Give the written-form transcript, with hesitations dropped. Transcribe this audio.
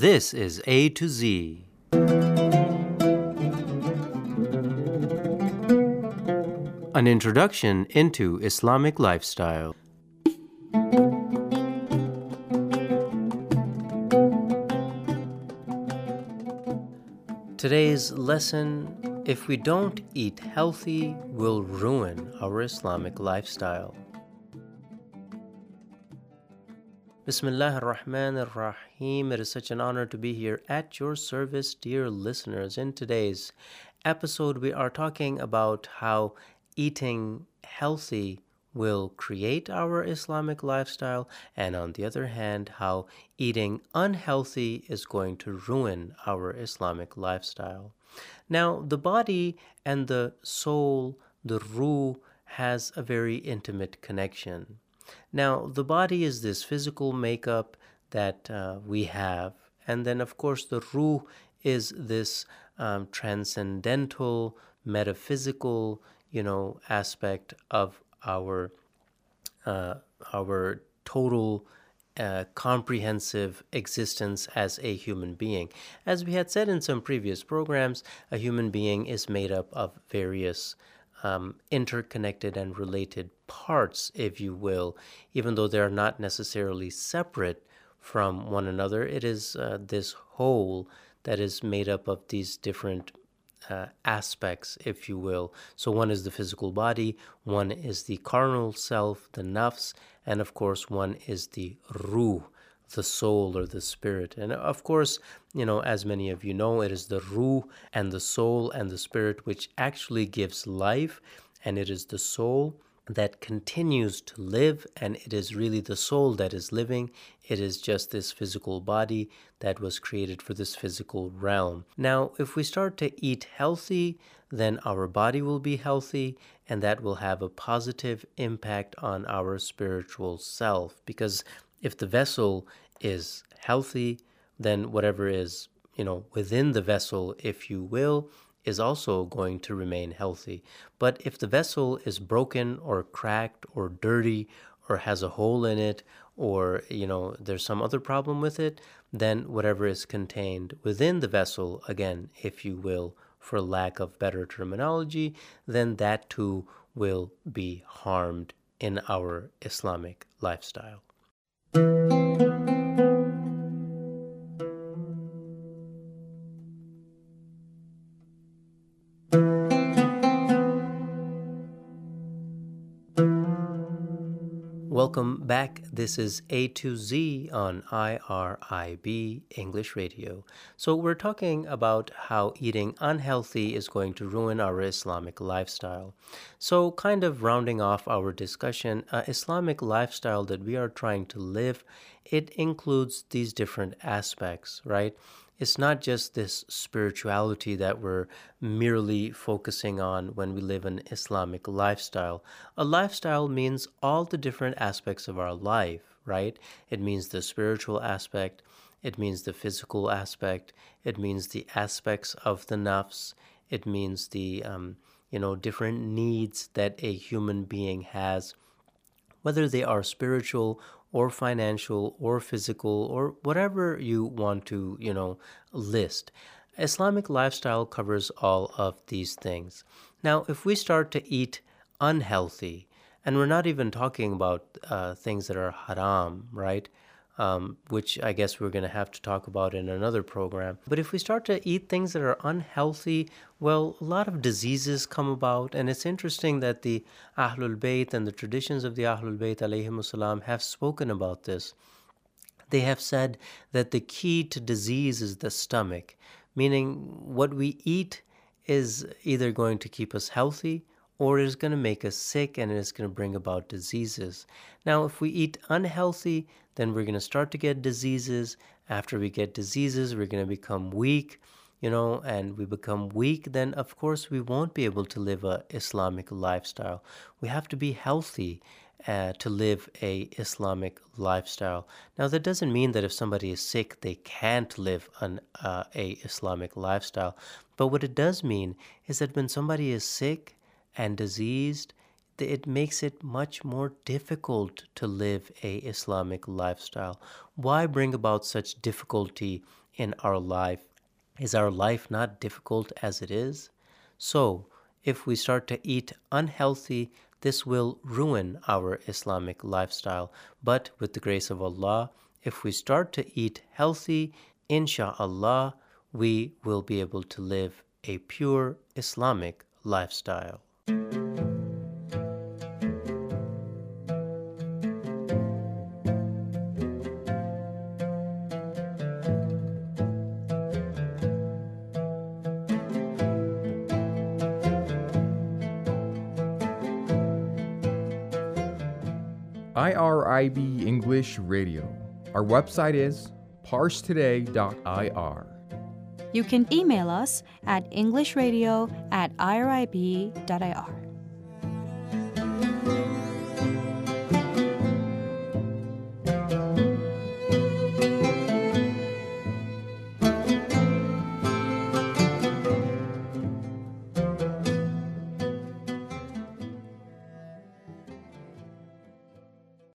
This is A to Z. An introduction into Islamic lifestyle. Today's lesson, if we don't eat healthy, will ruin our Islamic lifestyle. Bismillah ar-Rahman ar-Rahim. It is such an honor to be here at your service, dear listeners. In today's episode, we are talking about how eating healthy will create our Islamic lifestyle, and on the other hand, how eating unhealthy is going to ruin our Islamic lifestyle. Now, the body and the soul, the ruh, has a very intimate connection. Now, the body is this physical makeup that we have, and then, of course, the ruh is this transcendental, metaphysical, aspect of our total comprehensive existence as a human being. As we had said in some previous programs, a human being is made up of various interconnected and related parts, if you will, even though they are not necessarily separate from one another. It is this whole that is made up of these different aspects, if you will. So one is the physical body, one is the carnal self, the nafs, and of course one is the ruh, the soul or the spirit. And of course, as many of you know, it is the ruh and the soul and the spirit which actually gives life, and it is the soul that continues to live, and it is really the soul that is living. It is just this physical body that was created for this physical realm. Now, if we start to eat healthy, then our body will be healthy, and that will have a positive impact on our spiritual self. Because if the vessel is healthy, then whatever is, within the vessel, if you will, is also going to remain healthy. But if the vessel is broken or cracked or dirty or has a hole in it, or there's some other problem with it, then whatever is contained within the vessel, again, if you will, for lack of better terminology, then that too will be harmed in our Islamic lifestyle. Welcome back. This is A to Z on IRIB English Radio. So we're talking about how eating unhealthy is going to ruin our Islamic lifestyle. So kind of rounding off our discussion, Islamic lifestyle that we are trying to live, it includes these different aspects, right? It's not just this spirituality that we're merely focusing on when we live an Islamic lifestyle. A lifestyle means all the different aspects of our life, right? It means the spiritual aspect, it means the physical aspect, it means the aspects of the nafs, it means the different needs that a human being has, whether they are spiritual or financial or physical or whatever you want to, list. Islamic lifestyle covers all of these things. Now, if we start to eat unhealthy, and we're not even talking about things that are haram, right? Which I guess we're going to have to talk about in another program. But if we start to eat things that are unhealthy, well, a lot of diseases come about. And it's interesting that the Ahlul Bayt and the traditions of the Ahlul Bayt alayhimus salam have spoken about this. They have said that the key to disease is the stomach, meaning what we eat is either going to keep us healthy or it is going to make us sick, and it is going to bring about diseases. Now, if we eat unhealthy, then we're going to start to get diseases. After we get diseases, we're going to become weak, and we become weak, then of course we won't be able to live a Islamic lifestyle. We have to be healthy to live a Islamic lifestyle. Now, that doesn't mean that if somebody is sick, they can't live a Islamic lifestyle. But what it does mean is that when somebody is sick and diseased, it makes it much more difficult to live a Islamic lifestyle. Why bring about such difficulty in our life, is our life not difficult as it is? So, if we start to eat unhealthy, this will ruin our Islamic lifestyle. But with the grace of Allah, if we start to eat healthy, insha'Allah, we will be able to live a pure Islamic lifestyle. IRIB English Radio. Our website is parstoday.ir. You can email us at englishradio@irib.ir.